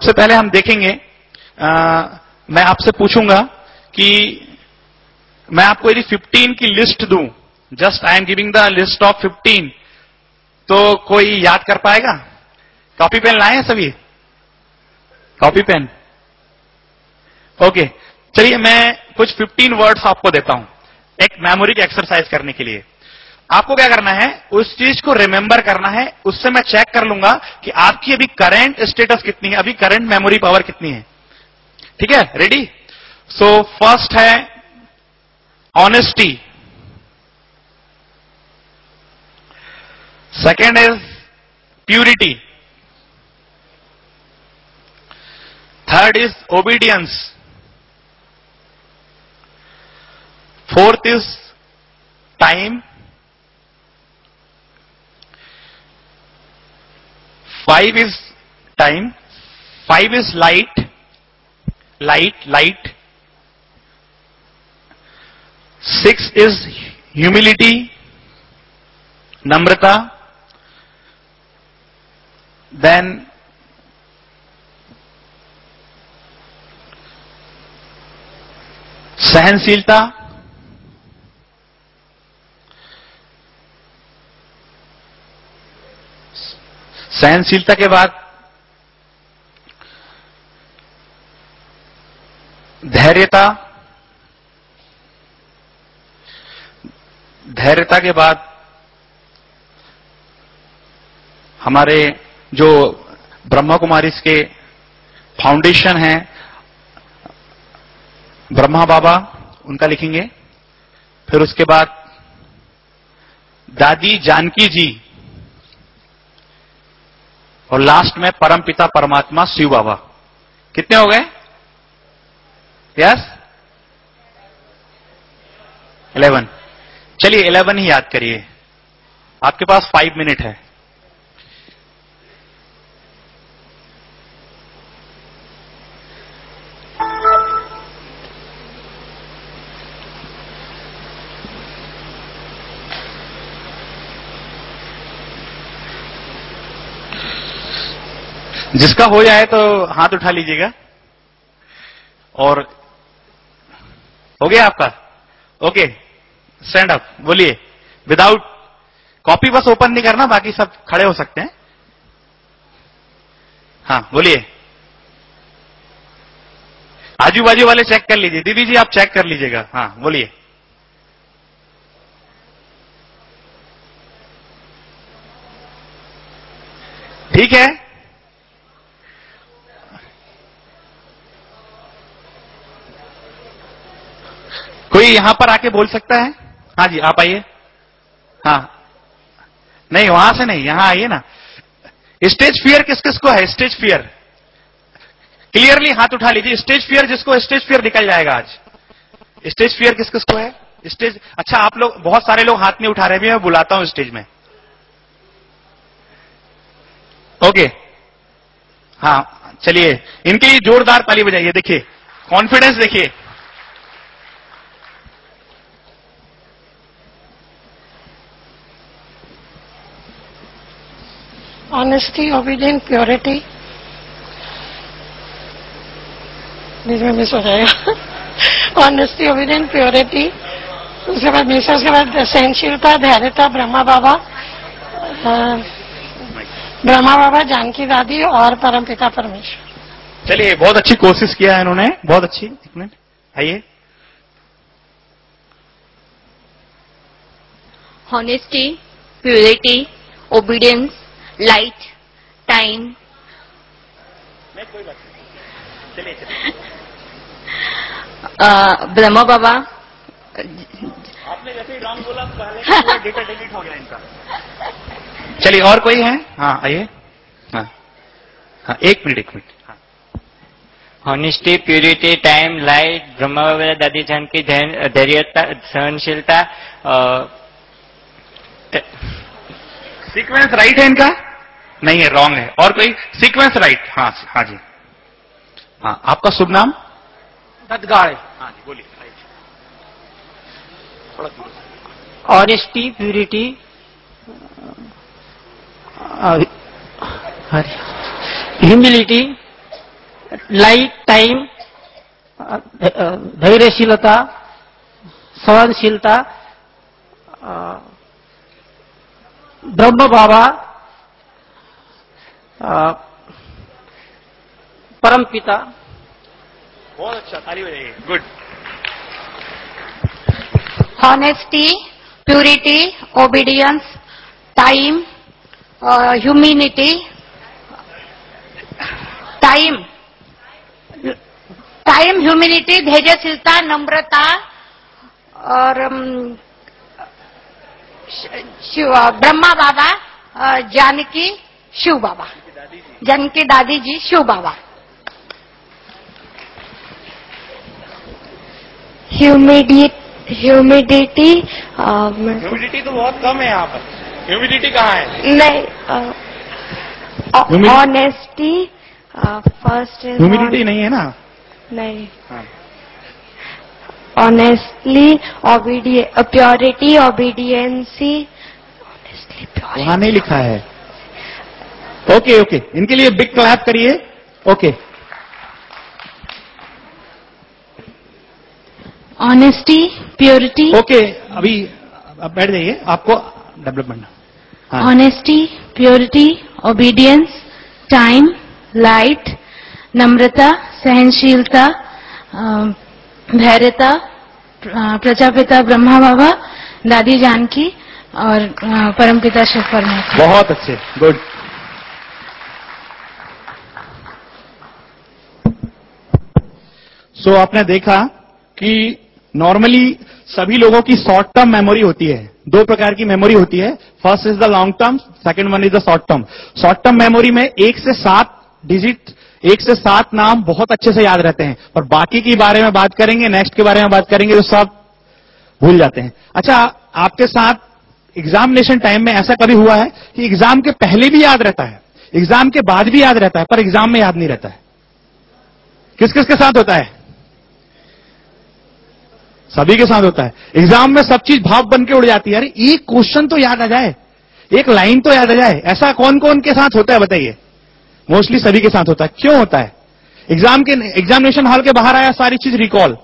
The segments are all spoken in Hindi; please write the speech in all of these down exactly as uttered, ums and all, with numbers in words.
सबसे पहले हम देखेंगे, आ, मैं आपसे पूछूंगा कि मैं आपको यदि फिफ्टीन की लिस्ट दूं, just I am giving the list of fifteen, तो कोई याद कर पाएगा? कॉपी पेन लाए हैं सभी? Copy pen? ओके, चलिए मैं कुछ फिफ्टीन वर्ड्स आपको देता हूं एक मेमोरी की एक्सरसाइज करने के लिए। आपको क्या करना है, उस चीज को रिमेंबर करना है, उससे मैं चेक कर लूंगा कि आपकी अभी करंट स्टेटस कितनी है, अभी करंट मेमोरी पावर कितनी है। ठीक है, रेडी? सो फर्स्ट है honesty, second is purity, third is obedience, fourth is time, five is time, five is light, light light, six is humility, नम्रता, देन सहनशीलता, सहनशीलता के बाद धैर्यता, धैर्यता के बाद हमारे जो ब्रह्मा कुमारीज के फाउंडेशन है ब्रह्मा बाबा, उनका लिखेंगे। फिर उसके बाद दादी जानकी जी, और लास्ट में परमपिता परमात्मा शिव बाबा। कितने हो गए? Yes, eleven. चलिए इलेवन ही याद करिए, आपके पास फाइव मिनट है। जिसका हो जाए तो हाथ उठा लीजिएगा। और हो गया आपका? ओके, स्टैंड अप, बोलिए। विदाउट कॉपी बस ओपन नहीं करना, बाकी सब खड़े हो सकते हैं। हाँ बोलिए। आजू बाजू वाले चेक कर लीजिए, दीदी जी आप चेक कर लीजिएगा। हाँ बोलिए। ठीक है, कोई यहां पर आके बोल सकता है? हाँ जी, आप आइए। हाँ, नहीं वहां से नहीं, यहां आइए ना। स्टेज फियर किस किस को है? स्टेज फियर क्लियरली हाथ उठा लीजिए। स्टेज फियर जिसको, स्टेज फियर निकल जाएगा आज। स्टेज फियर किस किस को है? स्टेज, अच्छा आप लोग, बहुत सारे लोग हाथ नहीं उठा रहे भी, मैं बुलाता हूं स्टेज में। ओके, हाँ चलिए, इनके लिए जोरदार ताली बजाइए। देखिए कॉन्फिडेंस देखिए। ऑनेस्टी, ओबीडियंस, प्योरिटी, बीच में मिस हो जाएगा। ऑनेस्टी, ओबीडियंस, प्योरिटी, उसके बाद मिस, उसके बाद सहनशीलता, धैर्यता, ब्रह्मा बाबा, ब्रह्मा बाबा, जानकी दादी और परमपिता परमेश्वर। चलिए बहुत अच्छी कोशिश किया है इन्होंने, बहुत अच्छी। एक मिनट आइए। Honesty, purity, obedience, light, time. नहीं कोई बात नहीं, चलिए चलिए। ब्रह्मा बाबा। आपने जैसे ही रॉन्ग बोला पहले पूरा डेटा डिलीट हो गया इनका। चलिए और कोई है? हाँ आइए। हाँ हाँ, एक मिनट एक minute. Honesty, purity, time, light, Brahma Baba, Dadi Janki, धैर्यता, सहनशीलता। सीक्वेंस राइट है इनका? नहीं है, रॉन्ग है। और कोई? Sequence right. हाँ हाँ जी। हाँ, आपका शुभ नाम? दत्तगाड़। हाँ जी बोलिए। Honesty, purity, humility, light, time, धैर्यशीलता, सहनशीलता, ब्रह्म बाबा, परम पिता। बहुत अच्छा, ताली बजाइए। Good. honesty, purity, obedience, time, uh, humanity, time, time, humanity, धैर्यशीलता, नम्रता और um, शिव ब्रह्मा बाबा, uh, Janaki Shiv Baba, Janki Dadi ji Shiv Baba. Humidity humidity humidity तो बहुत कम है यहाँ पर। ह्यूमिडिटी कहाँ है? नहीं, ऑनेस्टी फर्स्ट। ह्यूमिडिटी नहीं है ना? नहीं, ऑनेस्टली, प्योरिटी, ओबीडियंसी, वहाँ नहीं लिखा है। ओके ओके, इनके लिए बिग क्लैप करिए। Okay, honesty, purity. ओके, अभी अब बैठ जाइए, आपको development. Honesty, purity, obedience, time, light, नम्रता, सहनशीलता, धैर्यता, प्रजापिता ब्रह्मा बाबा, दादी जानकी और परमपिता शिव परमात्मा। बहुत अच्छे, गुड। सो so, आपने देखा कि नॉर्मली सभी लोगों की शॉर्ट टर्म मेमोरी होती है। दो प्रकार की मेमोरी होती है, first is the long term, second one is the short term. Short term memory में एक से सात डिजिट, एक से सात नाम बहुत अच्छे से याद रहते हैं, और बाकी के बारे में बात करेंगे, नेक्स्ट के बारे में बात करेंगे तो सब भूल जाते हैं। अच्छा, आपके साथ एग्जामिनेशन टाइम में ऐसा कभी हुआ है कि एग्जाम के पहले भी याद रहता है, एग्जाम के बाद भी याद रहता है, पर एग्जाम में याद नहीं रहता है? किस किस के साथ होता है? सभी के साथ होता है। एग्जाम में सब चीज भाप बन के उड़ जाती है। अरे एक क्वेश्चन तो याद आ जाए, एक लाइन तो याद आ जाए। ऐसा कौन कौन के साथ होता है बताइए? मोस्टली सभी के साथ होता है। क्यों होता है? एग्जाम के एग्जामिनेशन हॉल के बाहर आया, सारी चीज रिकॉल।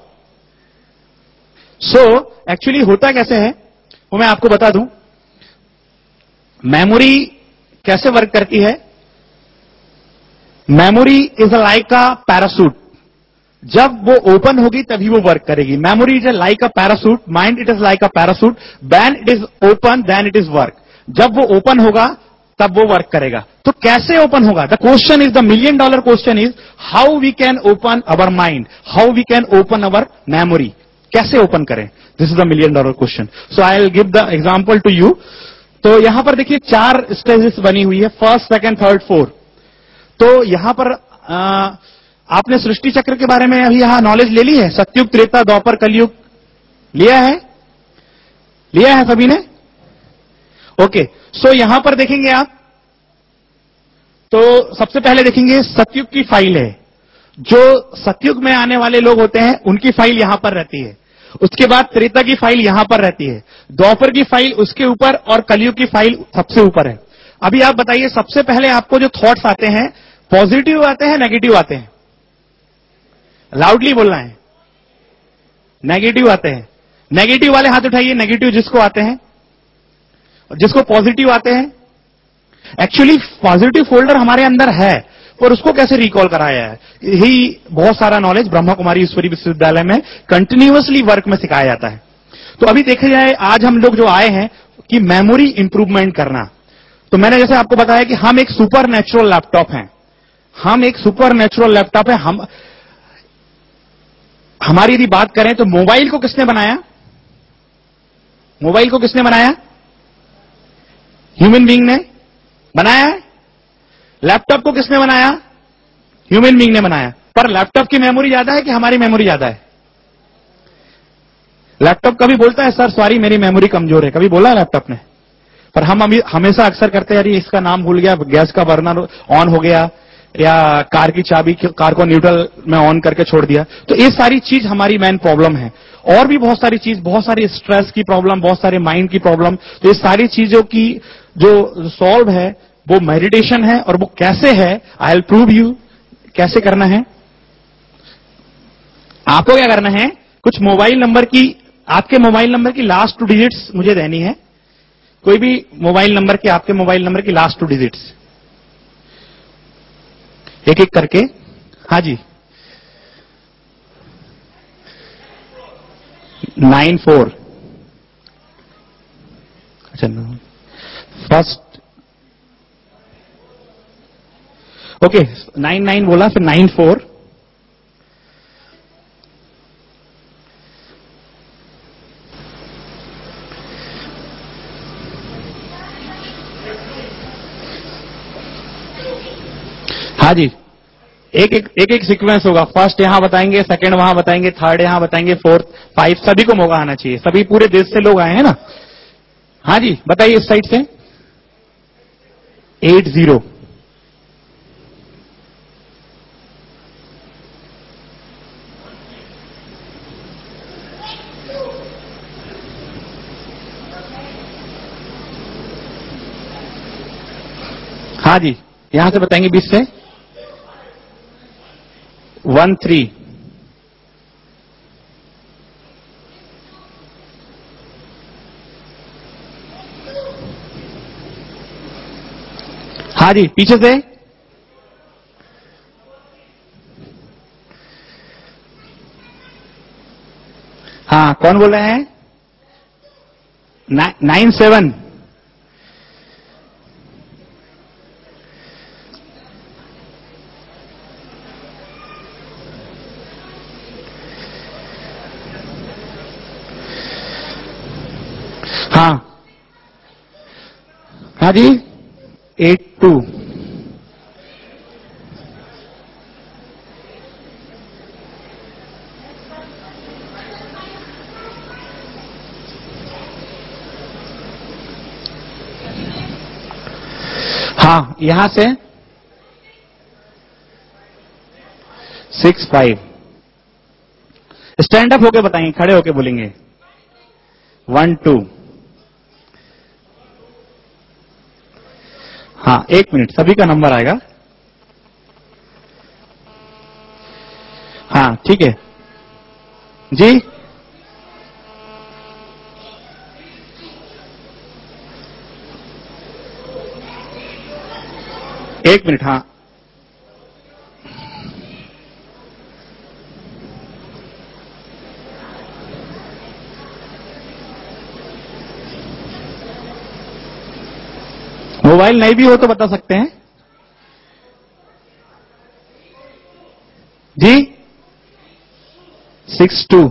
सो एक्चुअली होता कैसे है वो मैं आपको बता दूं। मेमोरी कैसे वर्क करती है? Memory is like a parachute. जब वो ओपन होगी तभी वो वर्क करेगी। Memory is like a parachute, mind it is like a parachute, when it is open then it is work. जब वो ओपन होगा तब वो वर्क करेगा। तो कैसे ओपन होगा? The question is, the million dollar question is how we can open our mind, how we can open our memory. कैसे ओपन करें? This is the million dollar question. So I will give the example to you. तो यहां पर देखिए चार स्टेजेस बनी हुई है, फर्स्ट, सेकंड, थर्ड, फोर्थ। तो यहां पर आ, आपने सृष्टि चक्र के बारे में अभी यहां नॉलेज ले ली है? सतयुग, त्रेता, द्वापर, कलयुग लिया है? लिया है सभी ने? ओके, सो यहां पर देखेंगे आप तो सबसे पहले देखेंगे सतयुग की फाइल है। जो सतयुग में आने वाले लोग होते हैं उनकी फाइल यहां पर रहती है। उसके बाद त्रेता की फाइल यहां पर रहती है, द्वापर की फाइल उसके ऊपर, और कलयुग की फाइल सबसे ऊपर है। अभी आप बताइए, सबसे पहले आपको जो थॉट्स आते हैं पॉजिटिव आते हैं नेगेटिव आते हैं? लाउडली बोलना है। नेगेटिव आते हैं। नेगेटिव वाले हाथ उठाइए, नेगेटिव जिसको आते हैं। जिसको पॉजिटिव आते हैं, एक्चुअली पॉजिटिव फोल्डर हमारे अंदर है, और उसको कैसे रिकॉल कराया है, यही बहुत सारा नॉलेज ब्रह्मा कुमारी ईश्वरी विश्वविद्यालय में कंटिन्यूअसली वर्क में सिखाया जाता है। तो अभी देखा जाए, आज हम लोग जो आए हैं कि मेमोरी इंप्रूवमेंट करना, तो मैंने जैसे आपको बताया कि हम एक सुपर नेचुरल लैपटॉप हैं। हम एक सुपर नेचुरल लैपटॉप है। हम हमारी यदि बात करें तो मोबाइल को किसने बनाया? मोबाइल को किसने बनाया? ह्यूमन बीइंग ने बनाया है। लैपटॉप को किसने बनाया? ह्यूमन बीइंग ने बनाया। पर लैपटॉप की मेमोरी ज्यादा है कि हमारी मेमोरी ज्यादा है? लैपटॉप कभी बोलता है सर सॉरी मेरी मेमोरी कमजोर है? कभी बोला है लैपटॉप ने? पर हम हमेशा अक्सर करते हैं, अरे इसका नाम भूल गया, गैस का बर्नर ऑन हो गया, या कार की चाबी, कार को न्यूट्रल में ऑन करके छोड़ दिया। तो ये सारी चीज हमारी मेन प्रॉब्लम है। और भी बहुत सारी चीज, बहुत सारी स्ट्रेस की प्रॉब्लम, बहुत सारे माइंड की प्रॉब्लम। तो ये सारी चीजों की जो सॉल्व है वो मेडिटेशन है। और वो कैसे है, आई विल प्रूव यू कैसे करना है। आपको क्या करना है, कुछ मोबाइल नंबर की, आपके मोबाइल नंबर की लास्ट टू डिजिट्स मुझे देनी है। कोई भी मोबाइल नंबर की, आपके मोबाइल नंबर की लास्ट टू डिजिट्स एक एक करके। हाँ जी, नाइन फोर। अच्छा, फर्स्ट ओके, नाइन नाइन बोला, फिर नाइन फोर, हाँ जी, एक एक एक एक सीक्वेंस होगा। फर्स्ट यहां बताएंगे, सेकंड वहां बताएंगे, थर्ड यहां बताएंगे, फोर्थ, फाइव, सभी को मौका आना चाहिए। सभी पूरे देश से लोग आए हैं ना। हाँ जी, बताइए इस साइड से। एट जीरो, हाँ जी, यहां से बताएंगे बीस से। वन थ्री, हाँ जी, पीछे से। हाँ, कौन बोल रहे हैं? नाइन सेवन, हाँ हाँ जी, एट टू, हाँ, यहां से सिक्स फाइव। स्टैंड अप होके बताएंगे, खड़े होके बोलेंगे। वन टू, हाँ, एक मिनट, सभी का नंबर आएगा। हाँ, ठीक है जी। एक मिनट, हाँ, मोबाइल नहीं भी हो तो बता सकते हैं जी। सिक्स टू,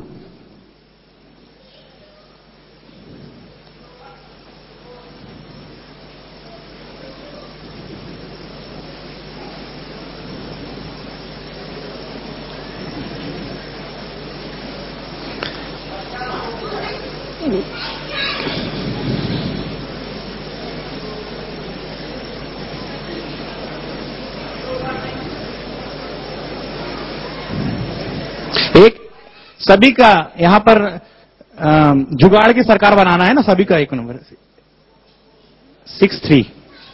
एक, सभी का यहां पर अम, जुगाड़ की सरकार बनाना है ना, सभी का एक नंबर। सिक्स थ्री,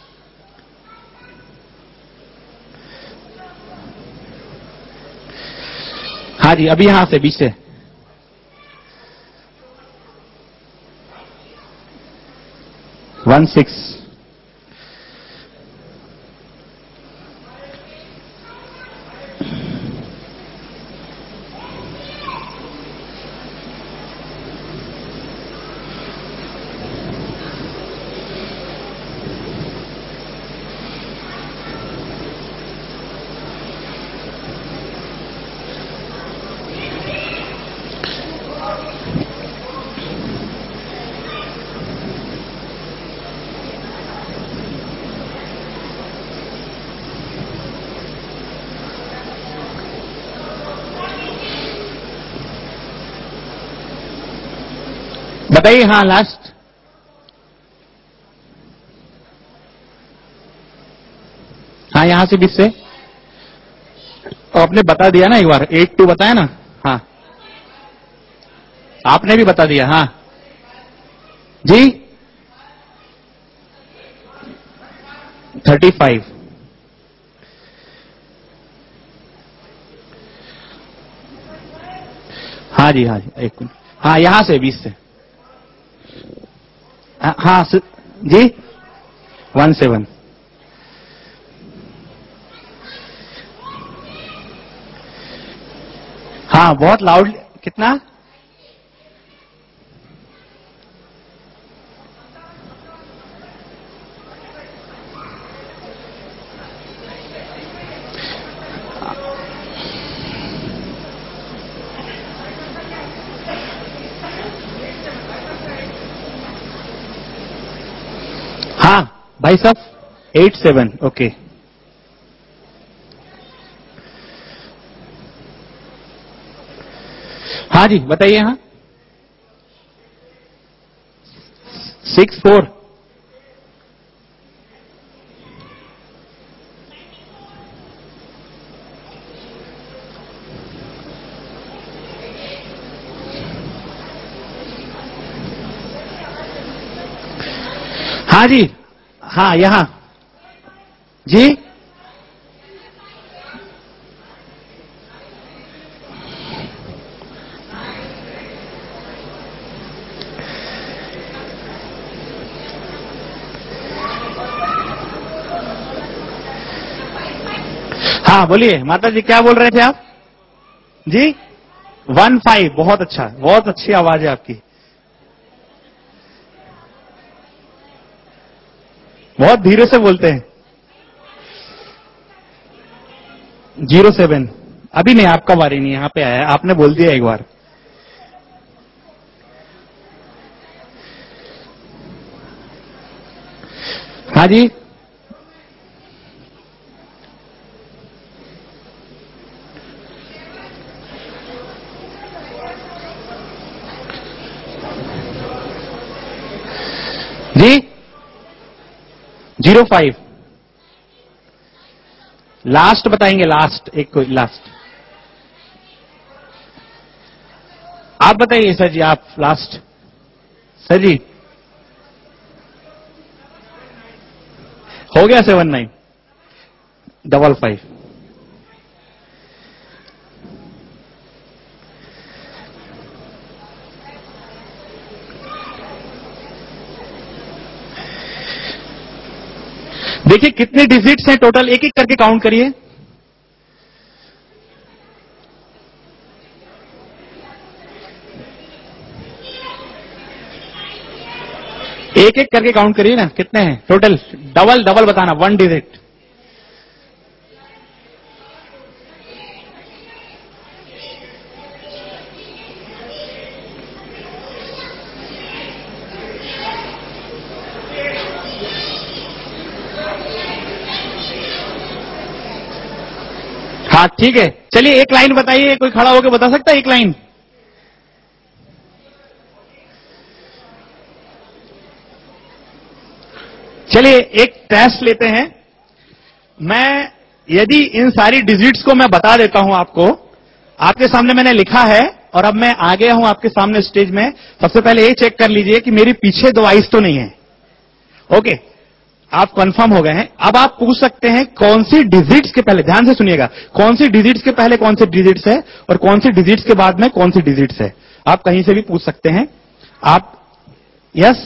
हाँ जी, अभी यहां से बीच से। वन सिक्स, बताइए। हाँ, लास्ट। हाँ, यहां से बीच से। आपने बता दिया ना एक बार, एट टू बताया ना। हाँ, आपने भी बता दिया। हाँ जी, थर्टी फाइव, हाँ जी, हाँ जी, एक मिनट। हाँ, यहां से बीस से। हाँ जी, वन सेवन। हाँ, बहुत लाउड। कितना? हाँ भाई साहब, एट सेवन। ओके, हाँ जी बताइए। हाँ, सिक्स फोर। हाँ जी, हाँ यहां जी। हाँ बोलिए माता जी, क्या बोल रहे थे आप जी? One five. बहुत अच्छा, बहुत अच्छी आवाज है आपकी, बहुत धीरे से बोलते हैं। Zero seven. अभी नहीं, आपका बारी नहीं, यहां पे आया, आपने बोल दिया एक बार। हाँ जी, जी जीरो फाइव। लास्ट बताएंगे, लास्ट एक कोई लास्ट आप बताइए सर जी, आप लास्ट। सर जी हो गया सेवन नाइन डबल फाइव। देखिए कितने डिजिट्स हैं टोटल, एक एक करके काउंट करिए। एक एक करके काउंट करिए ना, कितने हैं टोटल। डबल डबल बताना, वन डिजिट। हाँ ठीक है, चलिए एक लाइन बताइए, कोई खड़ा होकर बता सकता है एक लाइन? चलिए एक टेस्ट लेते हैं। मैं यदि इन सारी डिजिट्स को मैं बता देता हूं आपको, आपके सामने मैंने लिखा है और अब मैं आ गया हूं आपके सामने स्टेज में। सबसे पहले ये चेक कर लीजिए कि मेरे पीछे दो आइस तो नहीं है। ओके, आप कंफर्म हो गए हैं। अब आप पूछ सकते हैं कौन सी डिजिट्स के पहले, ध्यान से सुनिएगा, कौन सी डिजिट्स के पहले कौन सी डिजिट्स है और कौन सी डिजिट्स के बाद में कौन सी डिजिट्स है। आप कहीं से भी पूछ सकते हैं। आप यस,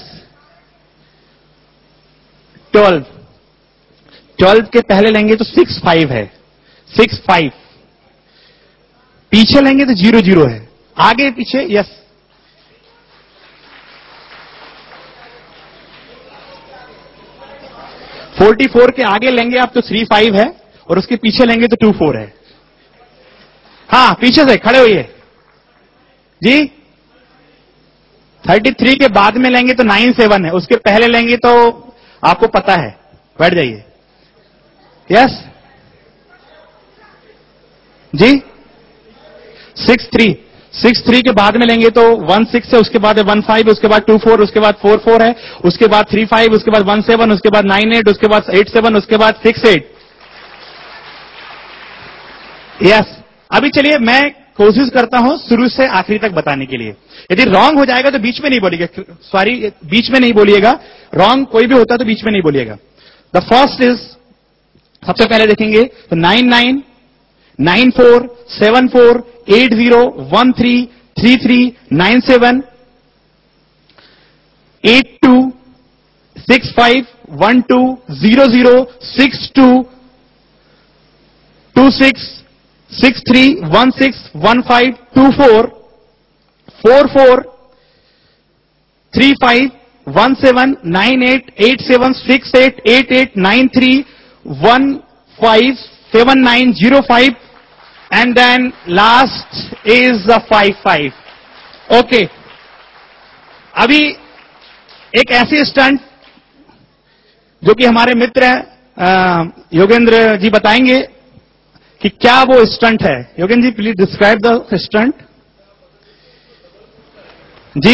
ट्वेल्व। ट्वेल्व के पहले लेंगे तो सिक्स फाइव है, सिक्स फाइव। पीछे लेंगे तो जीरो जीरो है, आगे पीछे यस। फोर्टी फोर के आगे लेंगे आप तो थ्री फाइव है और उसके पीछे लेंगे तो टू फोर है। हाँ पीछे से खड़े होइए जी। थर्टी थ्री के बाद में लेंगे तो नाइन सेवन है, उसके पहले लेंगे तो आपको पता है, बैठ जाइए। यस जी। सिक्स थ्री, सिक्स थ्री के बाद में लेंगे तो वन सिक्स है, उसके बाद वन फाइव, उसके बाद टू फोर, उसके बाद फोर फोर है, उसके बाद थ्री फाइव, उसके बाद वन सेवन, उसके बाद नाइन एट, उसके बाद एट सेवन, उसके बाद सिक्स एट। यस, अभी चलिए मैं कोशिश करता हूं शुरू से आखिरी तक बताने के लिए। यदि रॉन्ग हो जाएगा तो बीच में नहीं बोलिएगा, सॉरी बीच में नहीं बोलिएगा, रॉन्ग कोई भी होता तो बीच में नहीं बोलिएगा। द फर्स्ट इज, सबसे पहले देखेंगे तो nine nine, nine four, seven four, eight zero, one three, three three nine seven eight two six five one two zero zero six two two six six three one six one five two four four four three five one seven nine eight eight seven six eight eight eight nine three one five seven nine zero five and then last is the five five. Okay, अभी एक ऐसी स्टंट जो कि हमारे मित्र योगेंद्र जी बताएंगे कि क्या वो स्टंट है। Yogendra ji please describe the stunt. जी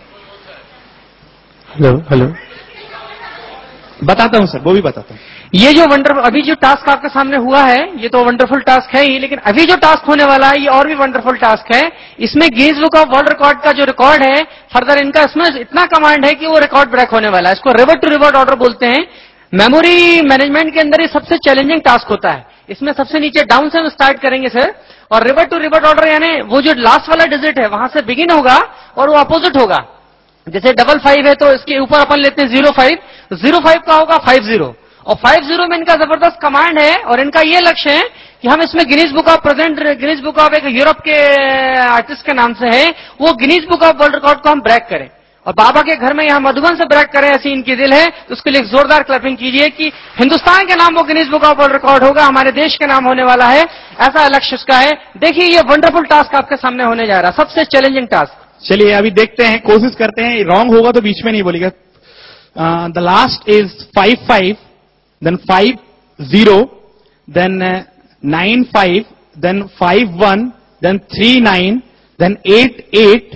हेलो हेलो बताता हूं सर, वो भी बताता हूं। ये जो वंडरफुल अभी जो टास्क आपके सामने हुआ है ये तो वंडरफुल टास्क है ही, लेकिन अभी जो टास्क होने वाला है ये और भी वंडरफुल टास्क है। इसमें Guinness book of world record का जो रिकॉर्ड है फर्दर इनका इसमें इतना कमांड है कि वो रिकॉर्ड ब्रेक होने वाला है। इसको रिवर्ट टू रिवर्ट ऑर्डर बोलते हैं। मेमोरी मैनेजमेंट के अंदर ये सबसे चैलेंजिंग टास्क होता है। इसमें सबसे नीचे डाउन से हम स्टार्ट करेंगे सर, और रिवर्ट टू रिवर्ट ऑर्डर यानी वो जो लास्ट वाला डिजिट है वहां से बिगिन होगा और वो अपोजिट होगा। जैसे डबल फाइव है तो इसके ऊपर अपन लेते हैं जीरो फाइव, जीरो फाइव का होगा फाइव जीरो, और फाइव जीरो में इनका जबरदस्त कमांड है और इनका ये लक्ष्य है कि हम इसमें Guinness book of present Guinness book of एक यूरोप के आर्टिस्ट के नाम से है, वो Guinness book of world record को हम ब्रेक करें और बाबा के घर में यहां मधुबन से ब्रेक करें, ऐसी इनकी दिल है। तो उसके लिए जोरदार क्लैपिंग कीजिए कि हिंदुस्तान के नाम वो Guinness book of world record होगा, हमारे देश के नाम होने वाला है, ऐसा लक्ष्य उसका है। देखिए ये वंडरफुल टास्क आपके सामने होने जा रहा है, सबसे चैलेंजिंग टास्क। चलिए अभी देखते हैं, कोशिश करते हैं। रॉन्ग होगा तो बीच में नहीं बोलिएगा। The last is five five, then five zero, then nine five, then five one, then three nine, then eight eight,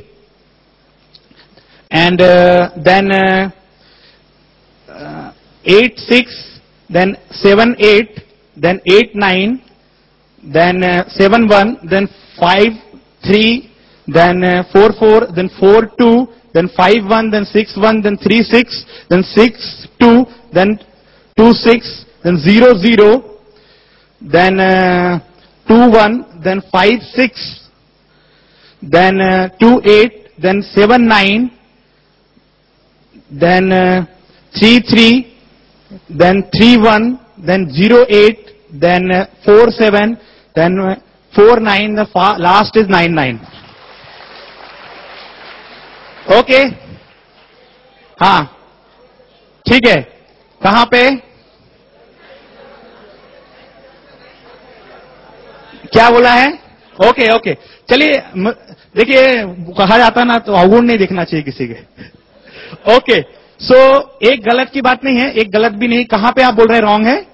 and uh, then uh, uh, eight six, then seven eight, then eight nine, then uh, seven one, then five three, then uh, four four, then four two, then five one, then six one, then three six, then six two, then two six, then zero zero, then uh, two one, then five six, then uh, two eight, then seven nine, then uh, three three, then three one, then zero eight, then uh, four seven, then uh, four nine, the fa- last is nine nine. Okay, हाँ ठीक है। कहां पे क्या बोला है? ओके ओके, चलिए देखिए कहा जाता ना तो अवगुण नहीं देखना चाहिए किसी के। ओके सो एक गलत की बात नहीं है, एक गलत भी नहीं। कहां पे आप बोल रहे हैं रॉन्ग है?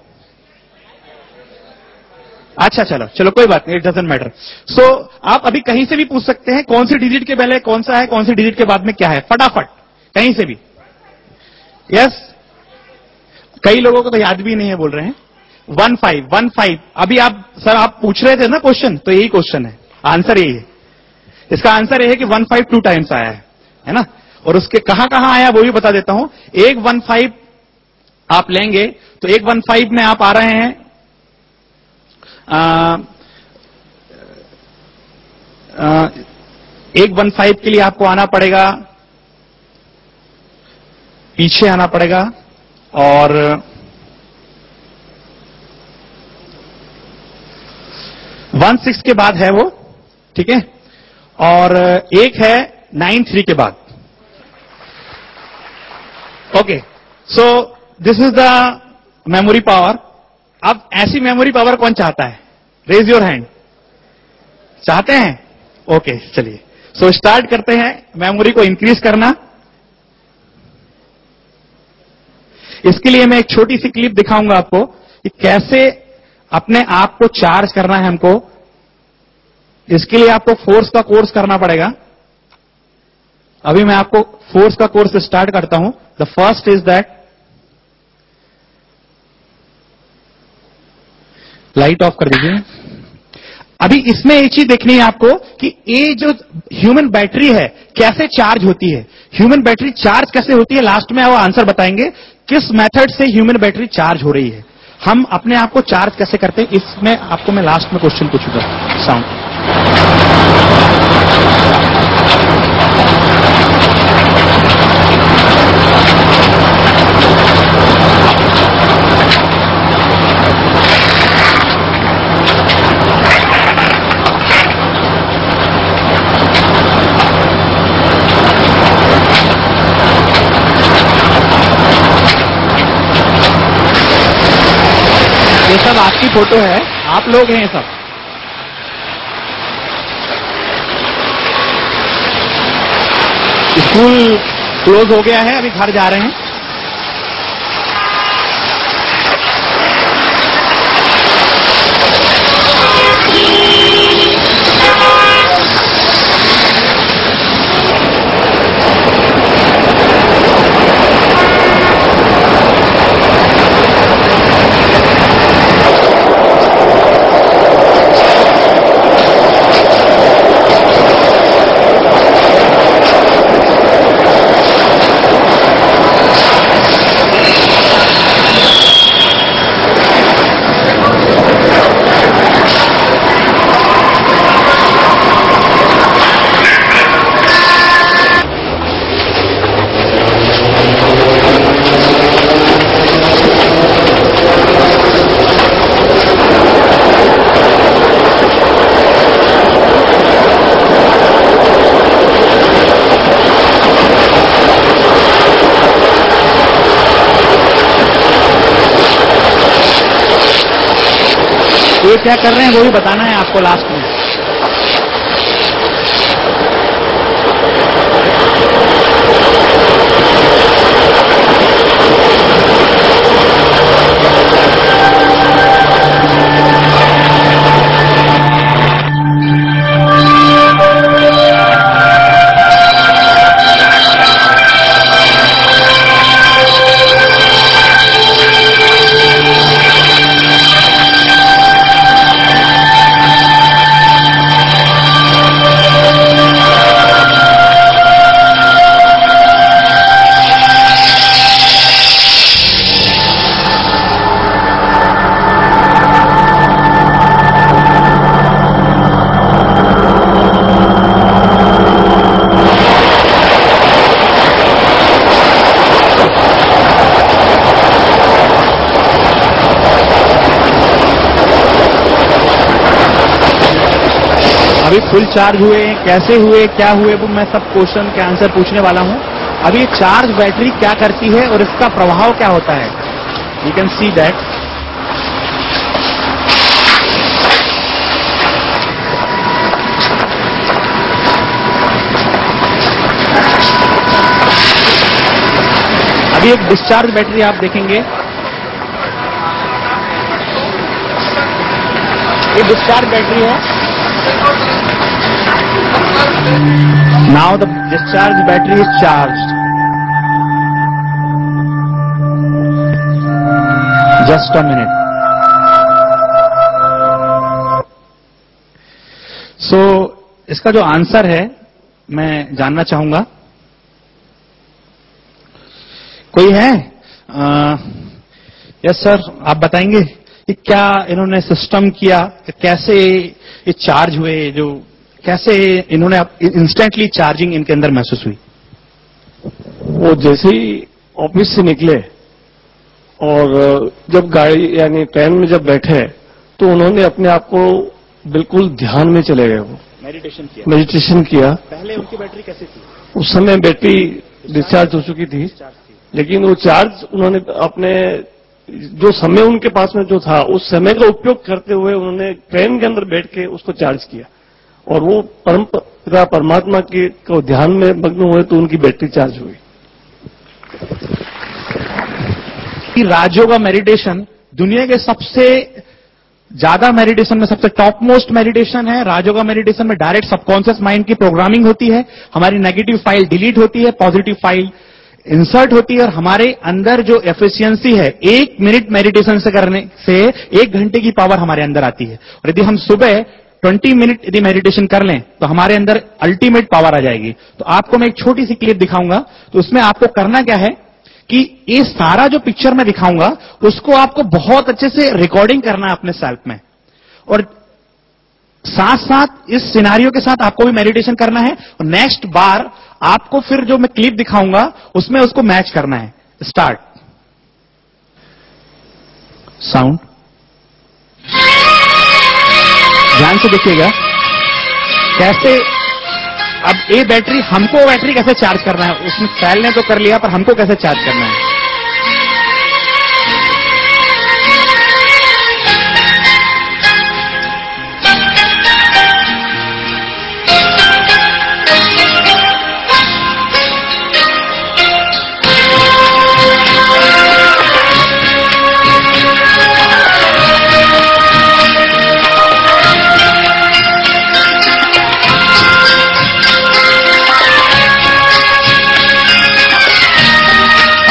अच्छा चलो चलो कोई बात नहीं, इट डजंट मैटर। सो आप अभी कहीं से भी पूछ सकते हैं कौन सी डिजिट के पहले कौन सा है, कौन सी डिजिट के बाद में क्या है, फटाफट कहीं से भी। यस, कई लोगों को तो याद भी नहीं है, बोल रहे हैं वन फाइव वन फाइव। अभी आप सर आप पूछ रहे थे ना क्वेश्चन, तो यही क्वेश्चन है, आंसर यही है। इसका आंसर यह है कि वन फाइव टू टाइम्स आया है, है ना। और उसके कहां कहां आया वो भी बता देता हूं। एक वन फाइव आप लेंगे तो एक वन फाइव में आप आ रहे हैं आ, आ, एक वन फाइव के लिए आपको आना पड़ेगा, पीछे आना पड़ेगा, और वन सिक्स के बाद है वो, ठीक है। और एक है नाइन थ्री के बाद। Okay so this is the memory power. अब ऐसी मेमोरी पावर कौन चाहता है? Raise your hand. चाहते हैं? ओके okay, चलिए सो स्टार्ट करते हैं मेमोरी को इंक्रीज करना। इसके लिए मैं एक छोटी सी क्लिप दिखाऊंगा आपको कि कैसे अपने आप को चार्ज करना है हमको। इसके लिए आपको फोर्स का कोर्स करना पड़ेगा। अभी मैं आपको फोर्स का कोर्स स्टार्ट करता हूं। The first is that, light off कर दीजिए। अभी इसमें एक चीज देखनी है आपको कि ये जो ह्यूमन बैटरी है कैसे चार्ज होती है। ह्यूमन बैटरी चार्ज कैसे होती है, लास्ट में वो आंसर बताएंगे किस मेथड से ह्यूमन बैटरी चार्ज हो रही है। हम अपने आप को चार्ज कैसे करते हैं, इसमें आपको मैं लास्ट में क्वेश्चन पूछूंगा। साउंड आपकी फोटो है, आप लोग हैं सब। स्कूल क्लोज हो गया है, अभी घर जा रहे हैं। ये क्या कर रहे हैं वो भी बताना है आपको लास्ट में। अभी फुल चार्ज हुए, कैसे हुए, क्या हुए, वो मैं सब क्वेश्चन के आंसर पूछने वाला हूं। अभी चार्ज बैटरी क्या करती है और इसका प्रभाव क्या होता है, यू कैन सी दैट। अभी एक डिस्चार्ज बैटरी आप देखेंगे, ये डिस्चार्ज बैटरी है। Now the discharge battery is charged. Just a minute. So इसका जो आंसर है मैं जानना चाहूंगा, कोई है? यस सर, आप बताएंगे कि क्या इन्होंने सिस्टम किया, कैसे ये चार्ज हुए, जो कैसे इन्होंने इंस्टेंटली चार्जिंग इनके अंदर महसूस हुई? वो जैसे ही ऑफिस से निकले और जब गाड़ी यानी ट्रेन में जब बैठे तो उन्होंने अपने आप को बिल्कुल ध्यान में चले गए। वो मेडिटेशन किया मेडिटेशन किया। पहले उनकी बैटरी कैसी थी? उस समय बैटरी डिस्चार्ज हो चुकी थी, लेकिन वो चार्ज उन्होंने अपने जो समय उनके पास में जो था उस समय का उपयोग करते हुए उन्होंने ट्रेन के अंदर बैठ के उसको चार्ज किया और वो परम पिता परमात्मा के को ध्यान में मग्न हुए तो उनकी बैटरी चार्ज हुई। राजयोगा मेडिटेशन दुनिया के सबसे ज्यादा मेडिटेशन में सबसे टॉप मोस्ट मेडिटेशन है। राजयोगा मेडिटेशन में डायरेक्ट सबकॉन्शियस माइंड की प्रोग्रामिंग होती है, हमारी नेगेटिव फाइल डिलीट होती है, पॉजिटिव फाइल इंसर्ट होती है और हमारे अंदर जो एफिशिएंसी है एक मिनट मेडिटेशन से करने से एक घंटे की पावर हमारे अंदर आती है। और यदि हम सुबह बीस मिनट यदि मेडिटेशन कर लें तो हमारे अंदर अल्टीमेट पावर आ जाएगी। तो आपको मैं एक छोटी सी क्लिप दिखाऊंगा, तो उसमें आपको करना क्या है कि ये सारा जो पिक्चर मैं दिखाऊंगा उसको आपको बहुत अच्छे से रिकॉर्डिंग करना है अपने सेल्फ में, और साथ साथ इस सिनारियो के साथ आपको भी मेडिटेशन करना है। और नेक्स्ट बार आपको फिर जो मैं क्लिप दिखाऊंगा उसमें उसको मैच करना है। स्टार्ट साउंड, ध्यान से देखिएगा कैसे अब ये बैटरी, हमको बैटरी कैसे चार्ज करना है, उसमें सेल ने तो कर लिया पर हमको कैसे चार्ज करना है।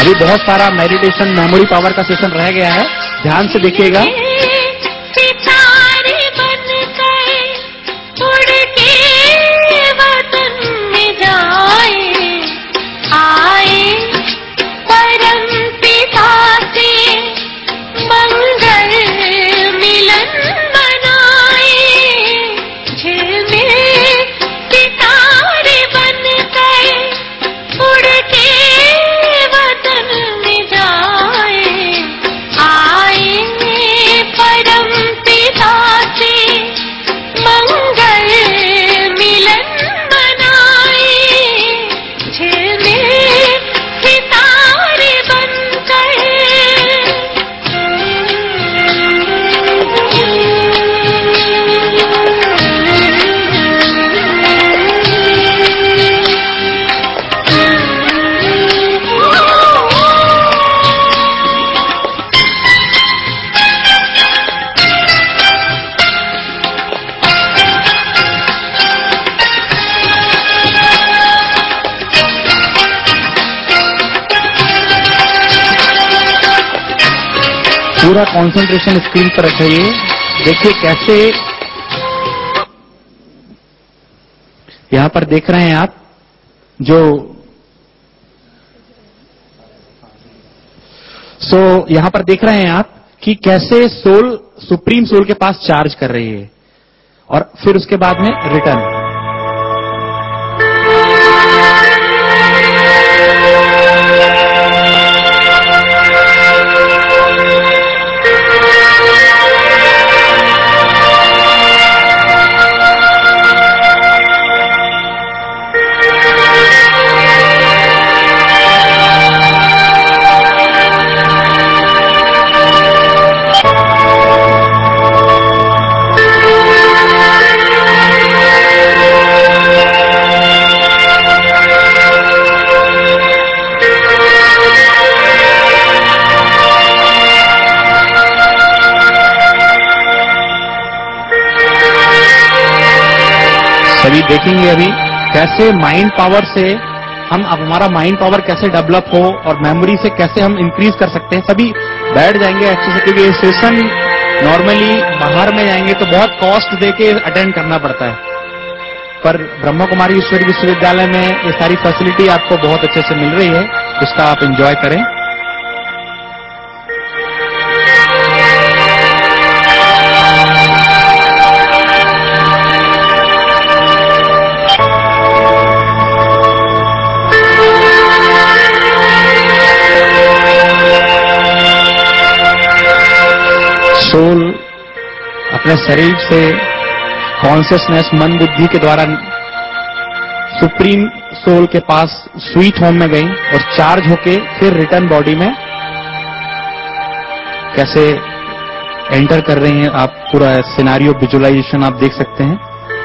अभी बहुत सारा मेडिटेशन मेमोरी पावर का सेशन रह गया है, ध्यान से देखिएगा। पूरा कंसंट्रेशन स्क्रीन पर रखिए। देखिए कैसे यहां पर देख रहे हैं आप, जो सो so, यहां पर देख रहे हैं आप कि कैसे सोल सुप्रीम सोल के पास चार्ज कर रही है और फिर उसके बाद में रिटर्न। सभी देखेंगे अभी कैसे माइंड पावर से हम, अब हमारा माइंड पावर कैसे डेवलप हो और मेमोरी से कैसे हम इंक्रीज कर सकते हैं। सभी बैठ जाएंगे अच्छे से, क्योंकि ये सेशन नॉर्मली बाहर में जाएंगे तो बहुत कॉस्ट देके अटेंड करना पड़ता है, पर ब्रह्मा कुमारी ईश्वरी विश्वविद्यालय में ये सारी फैसिलिटी आपको बहुत अच्छे से मिल रही है, उसका आप एंजॉय करें। सोल अपने शरीर से कॉन्शियसनेस मन बुद्धि के द्वारा सुप्रीम सोल के पास स्वीट होम में गई और चार्ज होके फिर रिटर्न बॉडी में कैसे एंटर कर रही हैं। आप पूरा सिनारियो विजुअलाइजेशन आप देख सकते हैं।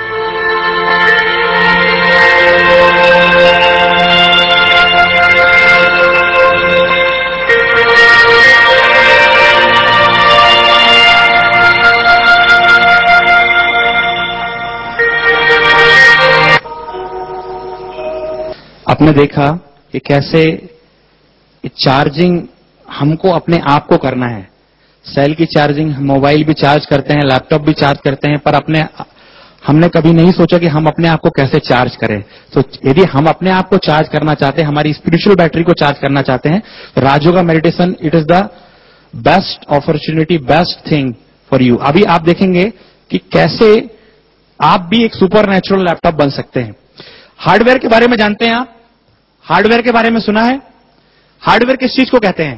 आपने देखा कि कैसे चार्जिंग हमको अपने आप को करना है। सेल की चार्जिंग, मोबाइल भी चार्ज करते हैं, लैपटॉप भी चार्ज करते हैं, पर अपने हमने कभी नहीं सोचा कि हम अपने आप को कैसे चार्ज करें। तो यदि हम अपने आप को चार्ज करना चाहते हैं, हमारी स्पिरिचुअल बैटरी को चार्ज करना चाहते हैं, तो Rajyoga meditation it is the best opportunity, best thing for you. अभी आप देखेंगे कि कैसे आप भी एक सुपर नेचुरल लैपटॉप बन सकते हैं। हार्डवेयर के बारे में जानते हैं आप? हार्डवेयर के बारे में सुना है? हार्डवेयर किस चीज को कहते हैं?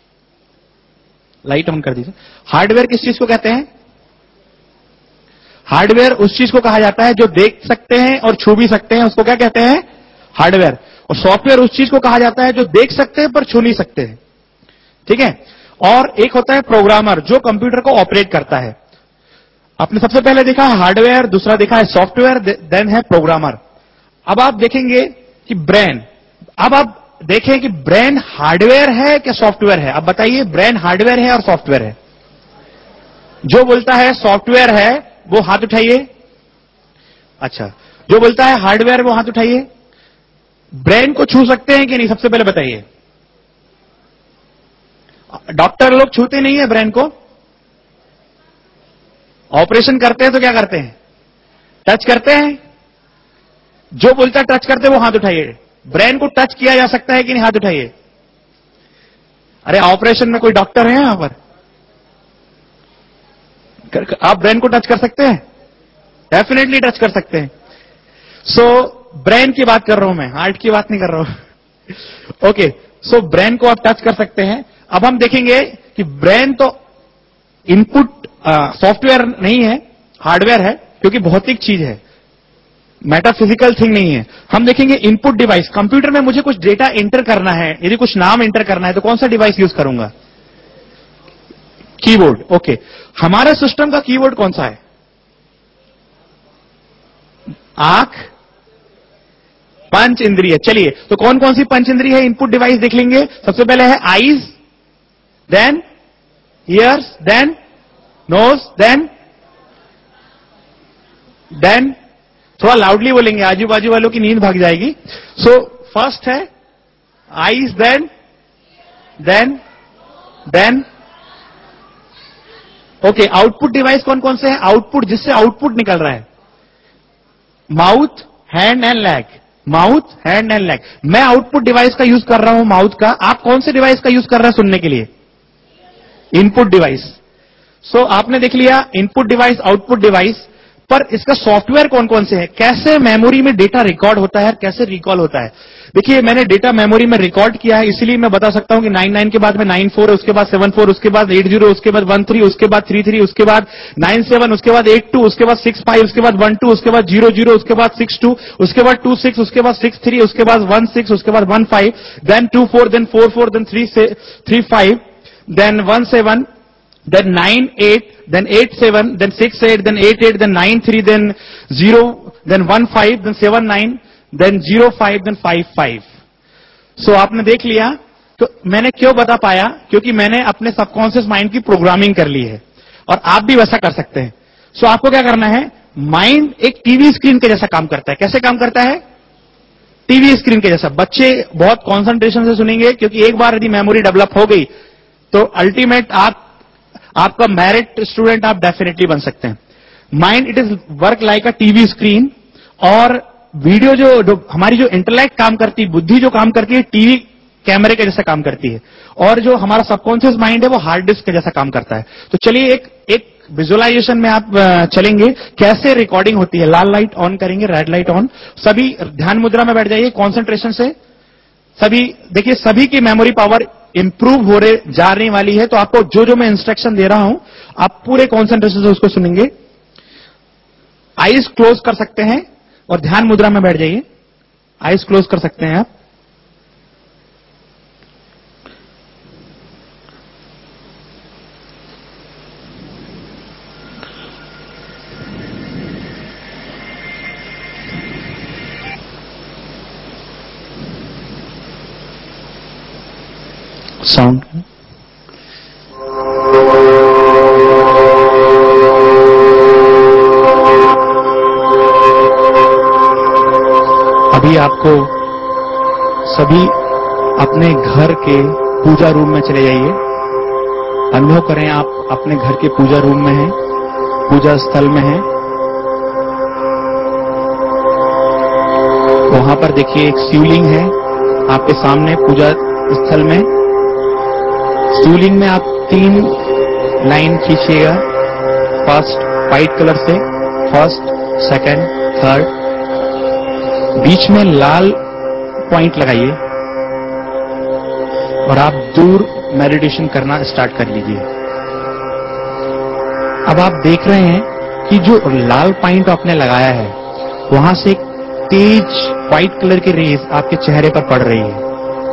लाइट ऑन कर दीजिए। हार्डवेयर किस चीज को कहते हैं? हार्डवेयर उस चीज को कहा जाता है जो देख सकते हैं और छू भी सकते हैं, उसको क्या कहते हैं? हार्डवेयर। और सॉफ्टवेयर उस चीज को कहा जाता है जो देख सकते हैं पर छू नहीं सकते हैं। ठीक है। और एक होता है प्रोग्रामर, जो कंप्यूटर को ऑपरेट करता है। आपने सबसे पहले देखा है हार्डवेयर, दूसरा देखा है सॉफ्टवेयर, देन है प्रोग्रामर। अब आप देखेंगे कि ब्रेन, अब आप देखें कि ब्रेन हार्डवेयर है कि सॉफ्टवेयर है? अब बताइए, ब्रेन हार्डवेयर है और सॉफ्टवेयर है? जो बोलता है सॉफ्टवेयर है वो हाथ उठाइए। अच्छा, जो बोलता है हार्डवेयर वो हाथ उठाइए। ब्रेन को छू सकते हैं कि नहीं, सबसे पहले बताइए। डॉक्टर लोग छूते नहीं है ब्रेन को, ऑपरेशन करते हैं तो क्या करते हैं? टच करते हैं। जो बोलता है टच करते हैं वो हाथ उठाइए। ब्रेन को टच किया जा सकता है कि नहीं? हाथ उठाइए। अरे ऑपरेशन में कोई डॉक्टर है यहां पर? आप ब्रेन को टच कर सकते हैं? डेफिनेटली टच कर सकते हैं। सो so, ब्रेन की बात कर रहा हूं मैं, हार्ट की बात नहीं कर रहा हूं। ओके, सो ब्रेन को आप टच कर सकते हैं। अब हम देखेंगे कि ब्रेन तो इनपुट सॉफ्टवेयर नहीं है, हार्डवेयर है, क्योंकि भौतिक चीज है, मेटाफिजिकल थिंग नहीं है। हम देखेंगे इनपुट डिवाइस। कंप्यूटर में मुझे कुछ डेटा एंटर करना है, यदि कुछ नाम एंटर करना है तो कौन सा डिवाइस यूज करूंगा? कीबोर्ड। ओके, हमारे सिस्टम का कीबोर्ड कौन सा है? आंख, पंच इंद्रिय। चलिए, तो कौन कौन सी पंच इंद्रिय है? इनपुट डिवाइस देख लेंगे। सबसे पहले है eyes, then ears, then nose, then then थोड़ा लाउडली बोलेंगे, आजू बाजू वालों की नींद भाग जाएगी। सो फर्स्ट है eyes, then then then okay, output device कौन कौन से हैं? आउटपुट, जिससे आउटपुट निकल रहा है, mouth, hand and leg. Mouth, hand and leg. मैं आउटपुट डिवाइस का यूज कर रहा हूं, माउथ का। आप कौन से डिवाइस का यूज कर रहे हैं सुनने के लिए? Input device. सो आपने देख लिया इनपुट डिवाइस, आउटपुट डिवाइस। पर इसका सॉफ्टवेयर कौन कौन से हैं? कैसे मेमोरी में डेटा रिकॉर्ड होता है, कैसे रिकॉल होता है? देखिए, मैंने डेटा मेमोरी में रिकॉर्ड किया है, इसलिए मैं बता सकता हूं कि नाइन नाइन के बाद में नाइन फोर है, उसके बाद सेवन फोर, उसके बाद एट जीरो, उसके बाद वन थ्री, उसके बाद थ्री थ्री, उसके बाद नाइन सेवन, उसके बाद एट टू, उसके बाद सिक्स फाइव, उसके बाद वन टू, उसके बाद जीरो जीरो, उसके बाद सिक्स टू, उसके बाद टू सिक्स, उसके बाद सिक्स थ्री, उसके बाद वन सिक्स, उसके बाद one five, then two four, then four four, then three three five, then one seven, then nine eight, then eight seven, then six eight, then eight eight, then nine three, then zero, then one five, then seven nine, then zero five, then five five. So आपने देख लिया। तो मैंने क्यों बता पाया? क्योंकि मैंने अपने सबकॉन्शियस माइंड की प्रोग्रामिंग कर ली है, और आप भी वैसा कर सकते हैं। सो so आपको क्या करना है? माइंड एक टीवी स्क्रीन के जैसा काम करता है। कैसे काम करता है? टीवी स्क्रीन के जैसा। बच्चे बहुत कॉन्सेंट्रेशन से सुनेंगे, क्योंकि एक बार यदि मेमोरी डेवलप हो गई तो अल्टीमेट आप आपका मेरिट स्टूडेंट आप डेफिनेटली बन सकते हैं। Mind it is work like a TV screen. और वीडियो जो, जो हमारी जो इंटेलेक्ट काम करती है, बुद्धि जो काम करती है, टीवी कैमरे के जैसा काम करती है। और जो हमारा सबकॉन्शियस माइंड है वो हार्ड डिस्क के जैसा काम करता है। तो चलिए एक एक विजुअलाइजेशन में आप चलेंगे, कैसे रिकॉर्डिंग होती है। लाल लाइट ऑन करेंगे, रेड लाइट ऑन। सभी ध्यान मुद्रा में बैठ जाइए, कॉन्सेंट्रेशन से। सभी देखिए, सभी की मेमोरी पावर इंप्रूव हो रहे जाने वाली है। तो आपको जो जो मैं इंस्ट्रक्शन दे रहा हूं, आप पूरे कॉन्सेंट्रेशन से उसको सुनेंगे। आईज क्लोज कर सकते हैं और ध्यान मुद्रा में बैठ जाइए। आईज क्लोज कर सकते हैं आप। साउंड अभी आपको सभी अपने घर के पूजा रूम में चले जाइए। अनुभव करें आप अपने घर के पूजा रूम में हैं, पूजा स्थल में हैं। वहां पर देखिए एक शिवलिंग है आपके सामने पूजा स्थल में। शिवलिंग में आप तीन लाइन खींचिएगा, फर्स्ट व्हाइट कलर से, फर्स्ट, सेकंड, थर्ड। बीच में लाल पॉइंट लगाइए और आप दूर मेडिटेशन करना स्टार्ट कर लीजिए। अब आप देख रहे हैं कि जो लाल पॉइंट आपने लगाया है, वहां से एक तेज व्हाइट कलर की रेज आपके चेहरे पर पड़ रही है।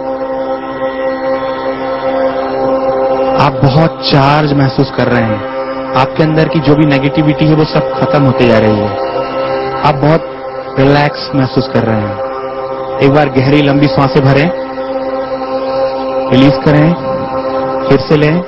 आप बहुत चार्ज महसूस कर रहे हैं। आपके अंदर की जो भी नेगेटिविटी है वो सब खत्म होते जा रही है। आप बहुत रिलैक्स महसूस कर रहे हैं। एक बार गहरी लंबी सांसें भरें, रिलीज करें, फिर से लें।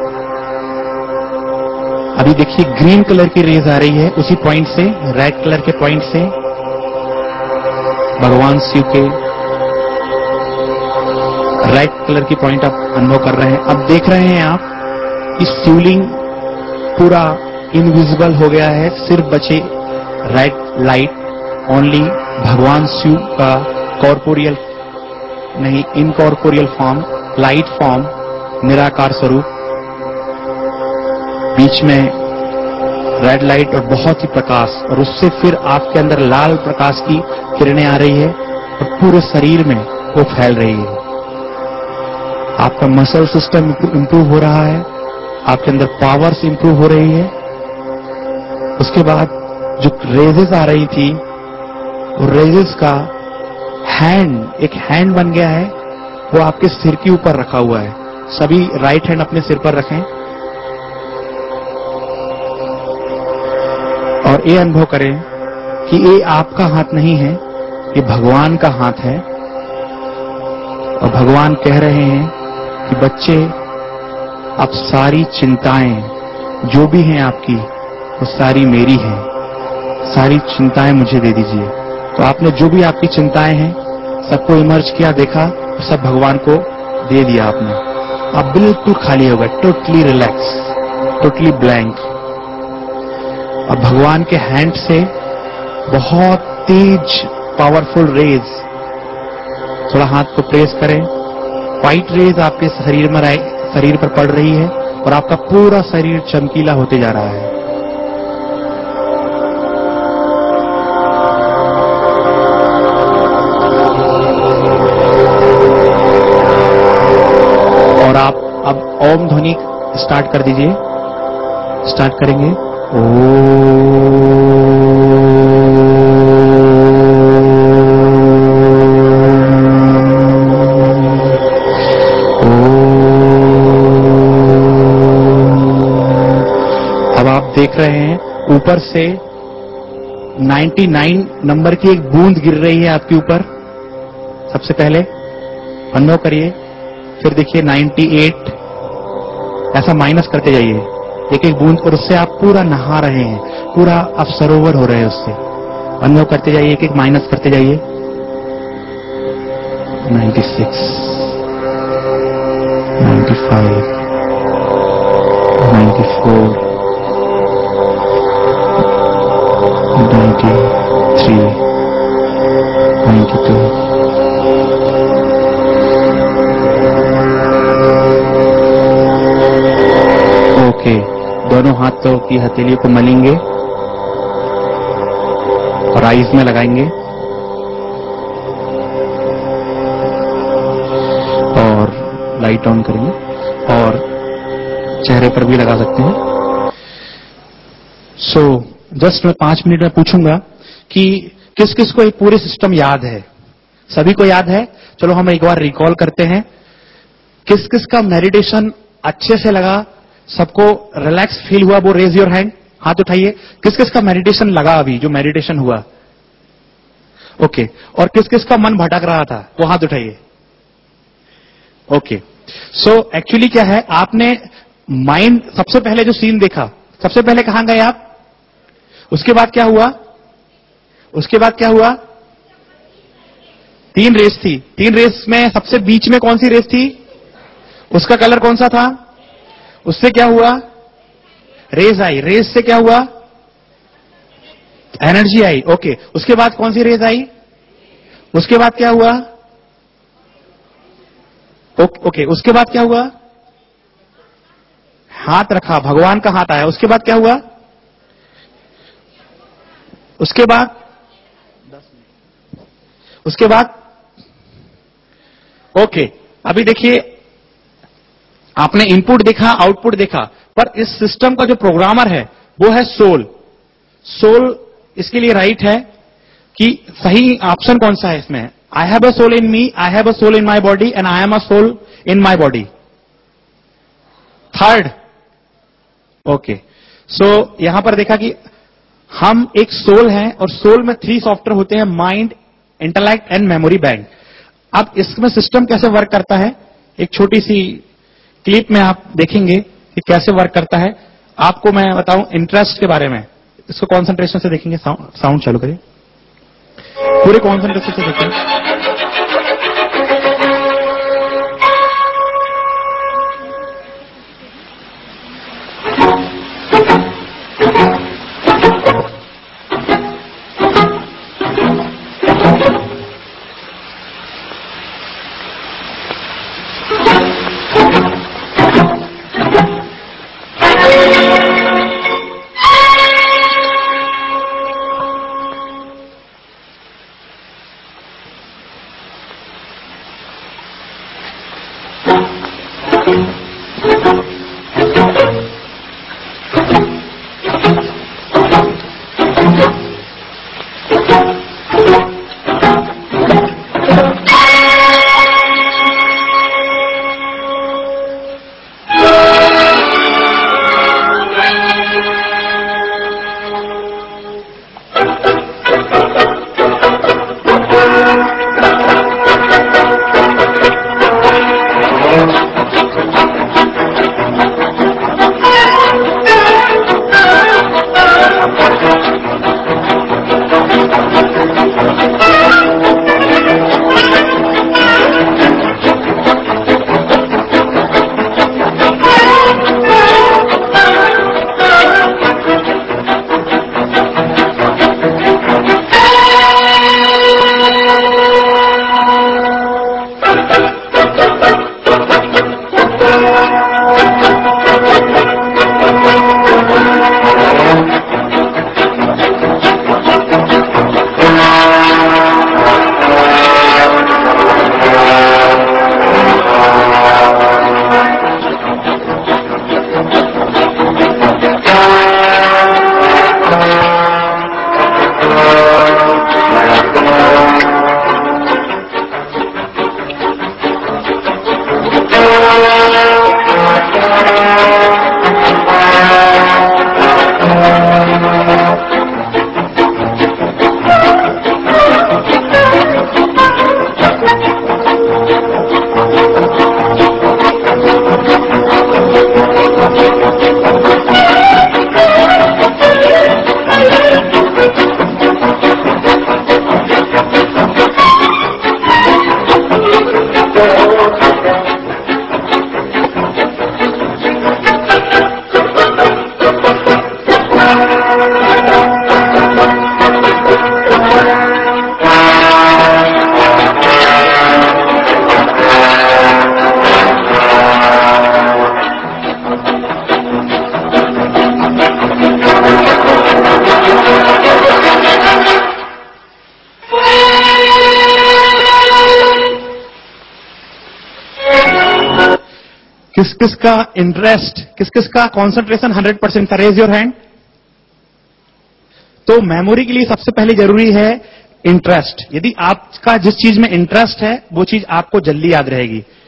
अभी देखिए ग्रीन कलर की रेज आ रही है उसी पॉइंट से, रेड कलर के पॉइंट से। भगवान शिव के रेड कलर की पॉइंट आप अनुभव कर रहे हैं। अब देख रहे हैं आप कि शिवलिंग पूरा इनविजिबल हो गया है, सिर्फ बचे रेड लाइट। ओनली भगवान शिव का कॉर्पोरियल नहीं, इनकॉर्पोरियल फॉर्म, लाइट फॉर्म, निराकार स्वरूप, बीच में रेड लाइट और बहुत ही प्रकाश, और उससे फिर आपके अंदर लाल प्रकाश की किरणें आ रही है और पूरे शरीर में वो फैल रही है। आपका मसल सिस्टम इंप्रूव हो रहा है, आपके अंदर पावर्स इंप्रूव हो रही है। उसके बाद जो रेजेस आ रही थी, वो रेजेस का हैंड, एक हैंड बन गया है, वो आपके सिर के ऊपर रखा हुआ है। सभी राइट हैंड अपने सिर पर रखें और ये अनुभव करें कि ये आपका हाथ नहीं है, ये भगवान का हाथ है। और भगवान कह रहे हैं कि बच्चे, अब सारी चिंताएं जो भी हैं आपकी, वो सारी मेरी हैं, सारी चिंताएं मुझे दे दीजिए। तो आपने जो भी आपकी चिंताएं हैं सबको इमर्ज किया, देखा, सब भगवान को दे दिया आपने। आप बिल्कुल खाली हो गए, टोटली रिलैक्स, टोटली ब्लैंक। अब भगवान के हैंड से बहुत तेज पावरफुल रेज, थोड़ा हाथ को प्रेस करें, व्हाइट रेज आपके शरीर में शरीर पर पड़ रही है और आपका पूरा शरीर चमकीला होते जा रहा है। और आप अब ओम ध्वनि स्टार्ट कर दीजिए। स्टार्ट करेंगे अब आप देख रहे हैं ऊपर से निन्यानवे नंबर की एक बूंद गिर रही है आपके ऊपर। सबसे पहले अनुभव करिए, फिर देखिए अट्ठानवे, ऐसा माइनस करते जाइए एक एक बूंद, और उससे आप पूरा नहा रहे हैं, पूरा आप सरोवर हो रहे हैं उससे। अनुभव करते जाइए, एक एक माइनस करते जाइए। छियानवे, पचानवे, चौरानवे, बानवे, ओके, दोनों हाथों की हथेलियों को मलेंगे और आईज में लगाएंगे और लाइट ऑन करेंगे और चेहरे पर भी लगा सकते हैं। सो so, जस्ट मैं पांच मिनट में पूछूंगा कि किस किस को ये पूरे सिस्टम याद है। सभी को याद है? चलो हम एक बार रिकॉल करते हैं। किस किस का मेडिटेशन अच्छे से लगा, सबको रिलैक्स फील हुआ, वो रेज योर हैंड, हाथ उठाइए। किस किस का मेडिटेशन लगा अभी, जो मेडिटेशन हुआ? ओके। और किस किस का मन भटक रहा था, वो हाथ उठाइए। ओके। सो एक्चुअली क्या है, आपने माइंड सबसे पहले जो सीन देखा, सबसे पहले कहां गए आप? उसके बाद क्या हुआ? उसके बाद क्या हुआ? तीन रेस थी। तीन रेस में सबसे बीच में कौन सी रेस थी? उसका कलर कौन सा था? उससे क्या हुआ? रेज आई। रेस से क्या हुआ? एनर्जी आई। ओके। उसके बाद कौन सी रेज आई? उसके बाद क्या हुआ? Okay, okay. उसके बाद क्या हुआ? हाथ रखा, भगवान का हाथ आया। उसके बाद क्या हुआ? उसके बाद उसके बाद ओके। अभी देखिए, आपने इनपुट देखा, आउटपुट देखा, पर इस सिस्टम का जो प्रोग्रामर है वो है सोल। सोल इसके लिए राइट है कि सही ऑप्शन कौन सा है इसमें? I have a soul in me, I have a soul in my body and I am a soul in my body. Third. Okay. So यहां पर देखा कि हम एक सोल हैं और सोल में थ्री सॉफ्टवेयर होते हैं, mind, intellect and memory bank. अब इसमें सिस्टम कैसे वर्क करता है, एक छोटी सी क्लिप में आप देखेंगे कि कैसे वर्क करता है। आपको मैं बताऊं इंटरेस्ट के बारे में, इसको कॉन्सेंट्रेशन से देखेंगे। साउंड साउंड चालू करिए, पूरे कॉन्सेंट्रेशन से देखेंगे। किस किस का इंटरेस्ट, किस किस का कॉन्सेंट्रेशन हंड्रेड परसेंट का, रेज योर हैंड। तो मेमोरी के लिए सबसे पहले जरूरी है इंटरेस्ट। यदि आपका जिस चीज में इंटरेस्ट है वो चीज आपको जल्दी याद रहेगी।